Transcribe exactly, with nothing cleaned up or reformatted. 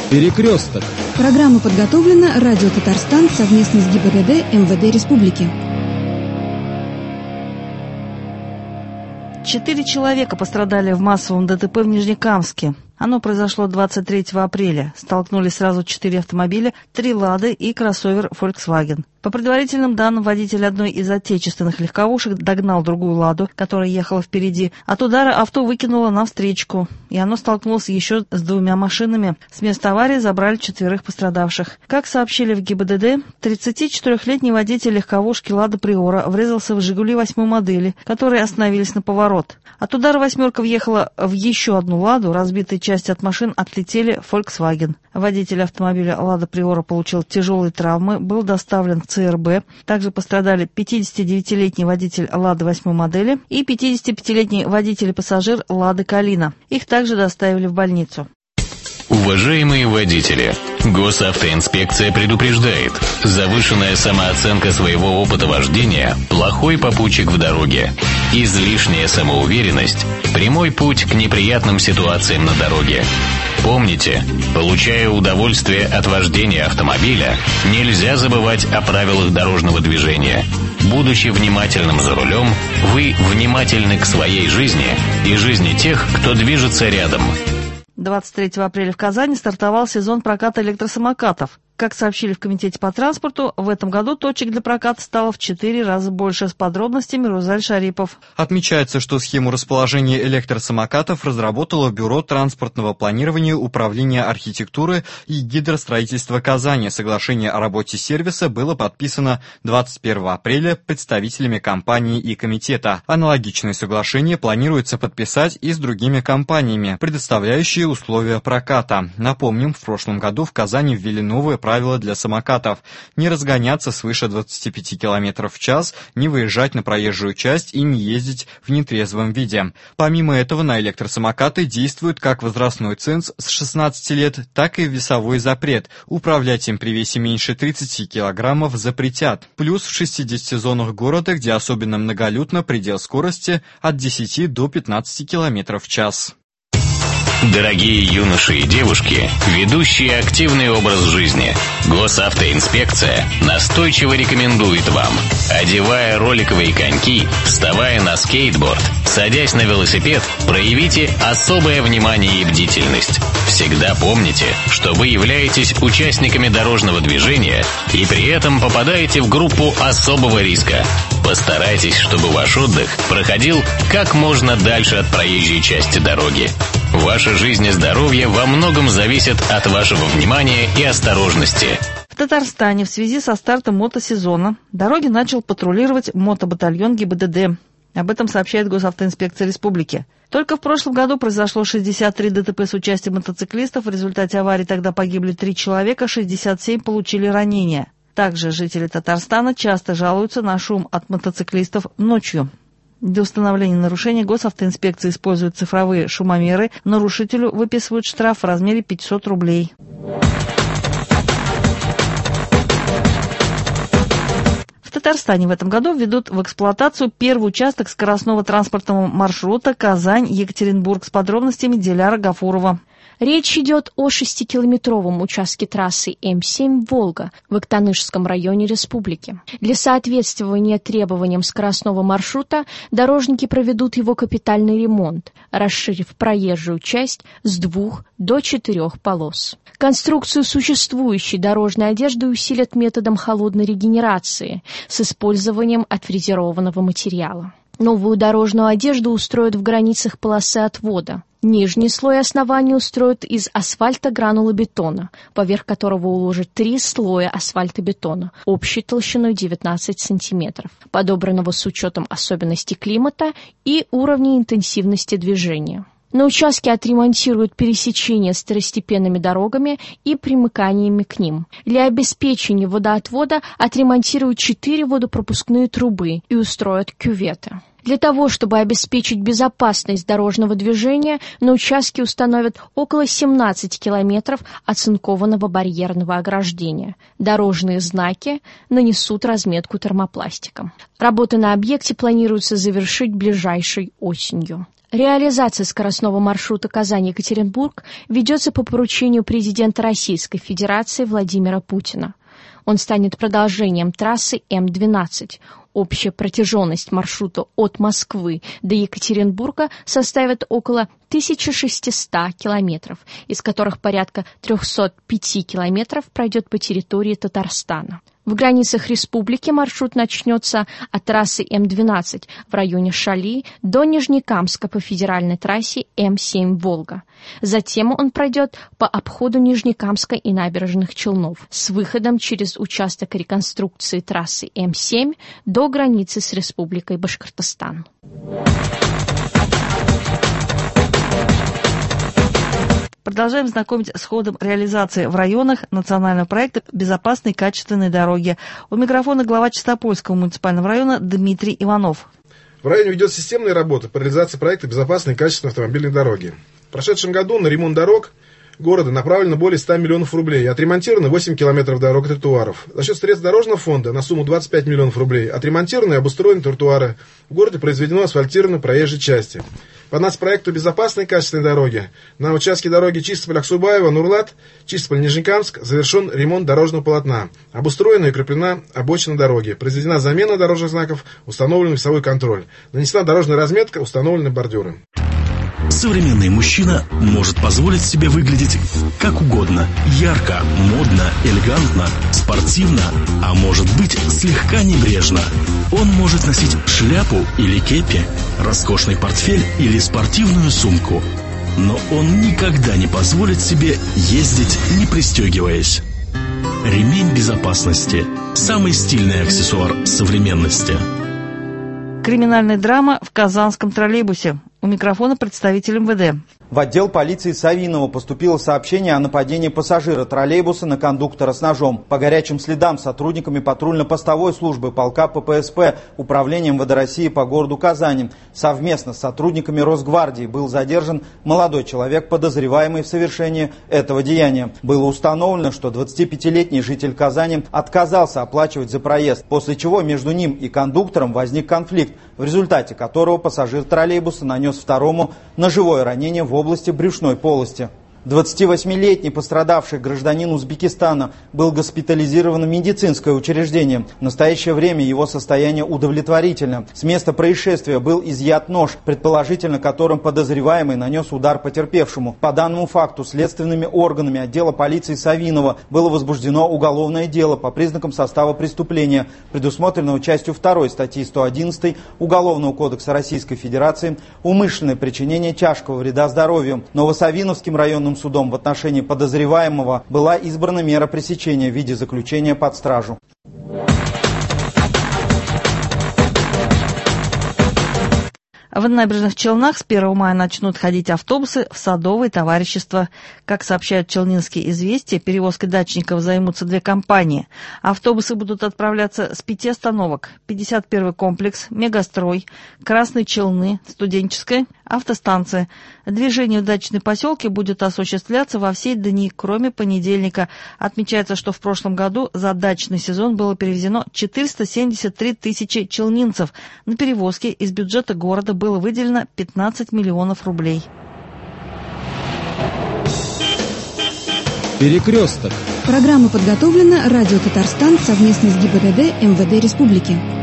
Перекресток. Программа подготовлена Радио Татарстан совместно с ГИБДД МВД Республики. Четыре человека пострадали в массовом ДТП в Нижнекамске. Оно произошло двадцать третьего апреля. Столкнулись сразу четыре автомобиля, три «Лады» и кроссовер «Фольксваген». По предварительным данным, водитель одной из отечественных легковушек догнал другую «Ладу», которая ехала впереди. От удара авто выкинуло навстречку, и оно столкнулось еще с двумя машинами. С места аварии забрали четверых пострадавших. Как сообщили в ГИБДД, тридцатичетырехлетний водитель легковушки «Лада Приора» врезался в «Жигули» восьмой модели, которые остановились на поворот. От удара «восьмерка» въехала в еще одну «Ладу», разбитые части от машин отлетели в «Фольксваген». Водитель автомобиля «Лада Приора» получил тяжелые травмы, был доставлен в ЦРБ. Также пострадали пятидесятидевятилетний водитель «Лады» восьмой модели и пятидесятипятилетний водитель и пассажир «Лады Калина». Их также доставили в больницу. Уважаемые водители, госавтоинспекция предупреждает: завышенная самооценка своего опыта вождения – плохой попутчик в дороге. Излишняя самоуверенность – прямой путь к неприятным ситуациям на дороге. Помните, получая удовольствие от вождения автомобиля, нельзя забывать о правилах дорожного движения. Будучи внимательным за рулем, вы внимательны к своей жизни и жизни тех, кто движется рядом. двадцать третьего апреля в Казани стартовал сезон проката электросамокатов. Как сообщили в Комитете по транспорту, в этом году точек для проката стало в четыре раза больше. С подробностями Рузаль Шарипов. Отмечается, что схему расположения электросамокатов разработало Бюро транспортного планирования Управления архитектуры и гидростроительства Казани. Соглашение о работе сервиса было подписано двадцать первого апреля представителями компании и комитета. Аналогичные соглашения планируется подписать и с другими компаниями, предоставляющие условия проката. Напомним, в прошлом году в Казани ввели новые правила для самокатов: не разгоняться свыше двадцати пяти километров в час, не выезжать на проезжую часть и не ездить в нетрезвом виде. Помимо этого, на электросамокаты действует как возрастной ценз с шестнадцати лет, так и весовой запрет. Управлять им при весе меньше тридцати килограммов запретят. Плюс в шестидесяти зонах города, где особенно многолюдно, предел скорости от десяти до пятнадцати километров в час. Дорогие юноши и девушки, ведущие активный образ жизни, госавтоинспекция настойчиво рекомендует вам: одевая роликовые коньки, вставая на скейтборд, садясь на велосипед, проявите особое внимание и бдительность. Всегда помните, что вы являетесь участниками дорожного движения и при этом попадаете в группу особого риска. Постарайтесь, чтобы ваш отдых проходил как можно дальше от проезжей части дороги. Ваша жизнь и здоровье во многом зависят от вашего внимания и осторожности. В Татарстане в связи со стартом мотосезона дороги начал патрулировать мотобатальон ГИБДД. Об этом сообщает Госавтоинспекция Республики. Только в прошлом году произошло шестьдесят три ДТП с участием мотоциклистов. В результате аварий тогда погибли три человека, шестьдесят семь получили ранения. Также жители Татарстана часто жалуются на шум от мотоциклистов ночью. Для установления нарушений Госавтоинспекция использует цифровые шумомеры. Нарушителю выписывают штраф в размере пятьсот рублей. В Татарстане в этом году введут в эксплуатацию первый участок скоростного транспортного маршрута Казань-Екатеринбург. С подробностями Диляра Гафурова. Речь идет о шестикилометровом участке трассы Эм семь «Волга» в Актанышском районе республики. Для соответствования требованиям скоростного маршрута дорожники проведут его капитальный ремонт, расширив проезжую часть с двух до четырех полос. Конструкцию существующей дорожной одежды усилят методом холодной регенерации с использованием отфрезерованного материала. Новую дорожную одежду устроят в границах полосы отвода. Нижний слой основания устроят из асфальта-гранулобетона, поверх которого уложат три слоя асфальтобетона общей толщиной девятнадцать сантиметров, подобранного с учетом особенностей климата и уровня интенсивности движения. На участке отремонтируют пересечения с второстепенными дорогами и примыканиями к ним. Для обеспечения водоотвода отремонтируют четыре водопропускные трубы и устроят кюветы. Для того, чтобы обеспечить безопасность дорожного движения, на участке установят около семнадцати километров оцинкованного барьерного ограждения. Дорожные знаки нанесут разметку термопластиком. Работы на объекте планируется завершить ближайшей осенью. Реализация скоростного маршрута Казань-Екатеринбург ведется по поручению президента Российской Федерации Владимира Путина. Он станет продолжением трассы Эм двенадцать. Общая протяженность маршрута от Москвы до Екатеринбурга составит около тысяча шестьсот километров, из которых порядка триста пять километров пройдет по территории Татарстана. В границах республики маршрут начнется от трассы Эм двенадцать в районе Шали до Нижнекамска по федеральной трассе Эм семь «Волга». Затем он пройдет по обходу Нижнекамска и набережных Челнов с выходом через участок реконструкции трассы Эм семь до границы с Республикой Башкортостан. Продолжаем знакомить с ходом реализации в районах национального проекта «Безопасные качественные дороги». У микрофона глава Чистопольского муниципального района Дмитрий Иванов. В районе ведет системная работа по реализации проекта «Безопасные качественные автомобильные дороги». В прошедшем году на ремонт дорог города направлено более ста миллионов рублей, отремонтировано восемь километров дорог и тротуаров. За счет средств дорожного фонда на сумму двадцать пять миллионов рублей отремонтированы и обустроены тротуары. В городе произведено асфальтирование проезжей части. По нацпроекту «Безопасные качественные дороги» на участке дороги Чистополь-Аксубаева-Нурлат, Чистополь-Нижнекамск завершен ремонт дорожного полотна. Обустроена и укреплена обочина дороги. Произведена замена дорожных знаков, установлен весовой контроль. Нанесена дорожная разметка, установлены бордюры. Современный мужчина может позволить себе выглядеть как угодно. Ярко, модно, элегантно, спортивно, а может быть слегка небрежно. Он может носить шляпу или кепи, роскошный портфель или спортивную сумку. Но он никогда не позволит себе ездить, не пристегиваясь. Ремень безопасности – самый стильный аксессуар современности. Криминальная драма в казанском троллейбусе. У микрофона представитель эм вэ дэ. В отдел полиции Савиново поступило сообщение о нападении пассажира троллейбуса на кондуктора с ножом. По горячим следам сотрудниками патрульно-постовой службы полка пэ пэ эс пэ Управления эм вэ дэ России по городу Казани совместно с сотрудниками Росгвардии был задержан молодой человек, подозреваемый в совершении этого деяния. Было установлено, что двадцатипятилетний житель Казани отказался оплачивать за проезд, после чего между ним и кондуктором возник конфликт, в результате которого пассажир троллейбуса нанес второму ножевое ранение в области брюшной полости. двадцативосьмилетний пострадавший гражданин Узбекистана был госпитализирован в медицинское учреждение. В настоящее время его состояние удовлетворительно. С места происшествия был изъят нож, предположительно которым подозреваемый нанес удар потерпевшему. По данному факту следственными органами отдела полиции Савиново было возбуждено уголовное дело по признакам состава преступления, предусмотренного частью второй статьи сто одиннадцать Уголовного кодекса Российской Федерации «Умышленное причинение тяжкого вреда здоровью». Новосавиновским районным судом в отношении подозреваемого была избрана мера пресечения в виде заключения под стражу. В набережных Челнах с первого мая начнут ходить автобусы в Садовое товарищество. Как сообщают Челнинские известия, перевозкой дачников займутся две компании. Автобусы будут отправляться с пяти остановок. пятьдесят первый комплекс, Мегастрой, Красные Челны, Студенческая, автостанция. Движение в дачные поселки будет осуществляться во все дни, кроме понедельника. Отмечается, что в прошлом году за дачный сезон было перевезено четыреста семьдесят три тысячи челнинцев. На перевозки из бюджета города было выделено пятнадцать миллионов рублей. Перекресток. Программа подготовлена Радио Татарстан совместно с ГИБДД эм вэ дэ Республики.